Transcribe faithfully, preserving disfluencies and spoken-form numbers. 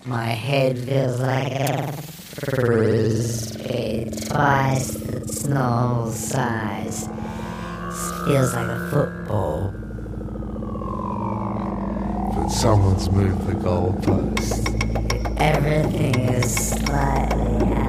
My head feels like a frisbee, twice its normal size. It feels like a football. But someone's moved the goalpost. Everything is slightly out.